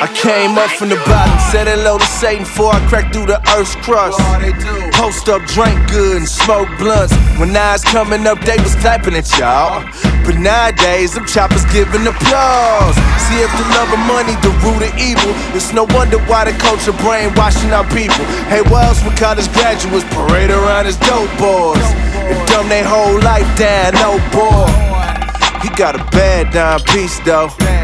I came up from the bottom, said hello to Satan before I cracked through the earth's crust. Post up, drank good, and smoke blunts. When I was coming up, they was clapping at y'all. But nowadays, them choppers giving applause. See, if the love of money the root of evil, it's no wonder why the culture brainwashing our people. Hey, what else when college graduates parade around as dope boys and dumb they whole life down, no boy. He got a bad dime piece though.